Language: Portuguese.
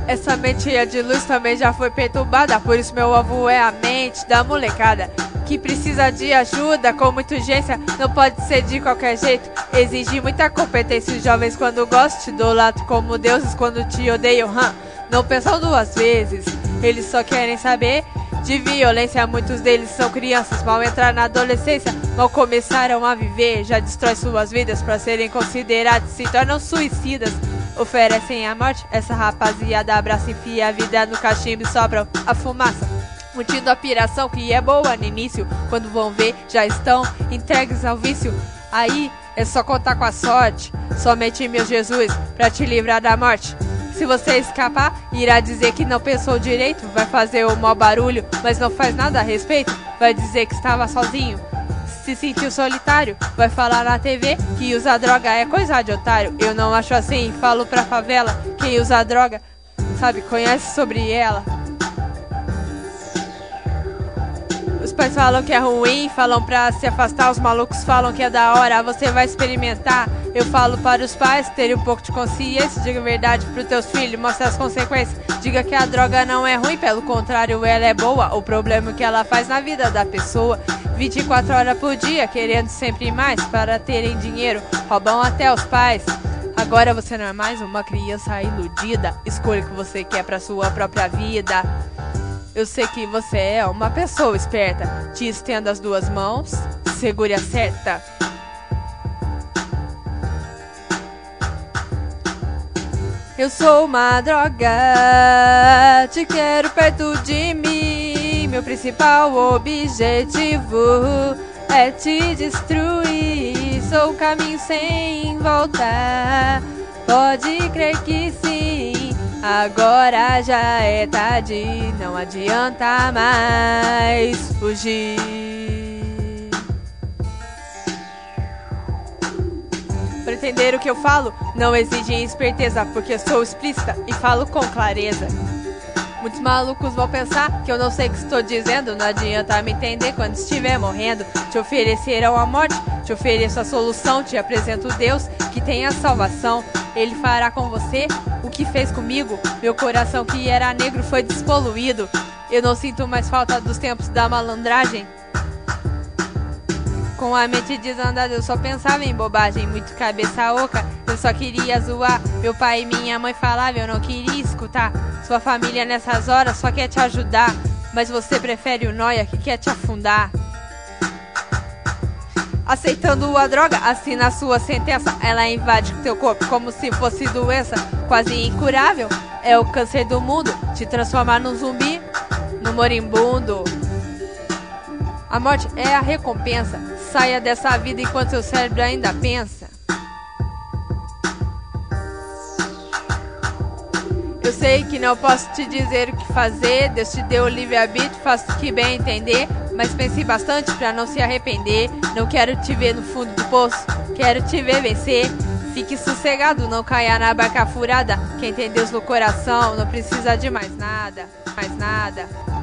Essa mente de luz também já foi perturbada, por isso meu alvo é a mente da molecada que precisa de ajuda com muita urgência, não pode ser de qualquer jeito, exige muita competência. Os jovens quando gostam te idolatram como deuses, quando te odeiam, não pensam duas vezes, eles só querem saber de violência. Muitos deles são crianças, mal entrar na adolescência, mal começaram a viver, já destrói suas vidas pra serem considerados, se tornam suicidas, oferecem a morte. Essa rapaziada abraça, enfia a vida no cachimbo e sobra a fumaça, curtindo a piração que é boa no início, quando vão ver já estão entregues ao vício. Aí é só contar com a sorte, somente meu Jesus pra te livrar da morte. Se você escapar, irá dizer que não pensou direito, vai fazer o maior barulho, mas não faz nada a respeito, vai dizer que estava sozinho, se sentiu solitário, vai falar na TV que usar droga é coisa de otário. Eu não acho assim, falo pra favela, quem usa droga, sabe, conhece sobre ela. Os pais falam que é ruim, falam pra se afastar, os malucos falam que é da hora, você vai experimentar. Eu falo para os pais terem um pouco de consciência, diga a verdade pros teus filhos, mostra as consequências. Diga que a droga não é ruim, pelo contrário ela é boa, o problema é que ela faz na vida da pessoa. 24 horas por dia, querendo sempre mais para terem dinheiro, roubam até os pais. Agora você não é mais uma criança iludida, escolha o que você quer pra sua própria vida. Eu sei que você é uma pessoa esperta, te estendo as duas mãos, segure a certa. Eu sou uma droga, te quero perto de mim, meu principal objetivo é te destruir, sou um caminho sem volta, pode crer que sim. Agora já é tarde, não adianta mais fugir. Pra entender o que eu falo, não exige esperteza, porque sou explícita e falo com clareza. Muitos malucos vão pensar que eu não sei o que estou dizendo, não adianta me entender quando estiver morrendo. Te oferecerão a morte, te ofereço a solução, te apresento Deus que tem a salvação. Ele fará com você o que fez comigo, meu coração que era negro foi despoluído. Eu não sinto mais falta dos tempos da malandragem. Com a mente desandada eu só pensava em bobagem, muito cabeça oca, eu só queria zoar. Meu pai e minha mãe falavam, eu não queria escutar. Sua família nessas horas só quer te ajudar, mas você prefere o nóia que quer te afundar. Aceitando a droga, assina a sua sentença, ela invade teu corpo como se fosse doença quase incurável. É o câncer do mundo, te transformar num zumbi, num moribundo. A morte é a recompensa, saia dessa vida enquanto seu cérebro ainda pensa. Eu sei que não posso te dizer o que fazer, Deus te deu o livre-arbítrio, faça o que bem entender, mas pense bastante pra não se arrepender. Não quero te ver no fundo do poço, quero te ver vencer. Fique sossegado, não caia na barca furada, quem tem Deus no coração não precisa de mais nada, mais nada.